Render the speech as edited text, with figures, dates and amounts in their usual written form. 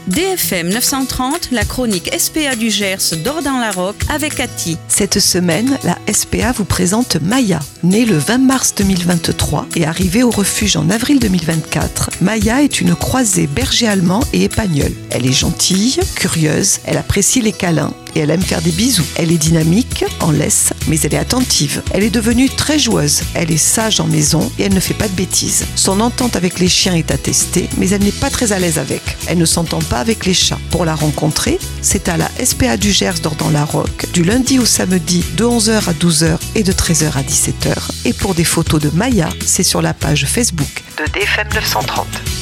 DFM 930, la chronique SPA du Gers d'Ordan-la-Roque avec Cathy. Cette semaine, la SPA vous présente Maya. Née le 20 mars 2023 et arrivée au refuge en avril 2024, Maya est une croisée berger allemand et épagnol. Elle est gentille, curieuse, elle apprécie les câlins et elle aime faire des bisous. Elle est dynamique, en laisse, mais elle est attentive. Elle est devenue très joueuse. Elle est sage en maison et elle ne fait pas de bêtises. Son entente avec les chiens est attestée, mais elle n'est pas très à l'aise avec. Elle ne s'entend pas avec les chats. Pour la rencontrer, c'est à la SPA du Gers d'Ordan-la-Roque, du lundi au samedi de 11h à 12h et de 13h à 17h. Et pour des photos de Maya, c'est sur la page Facebook de DFM 930.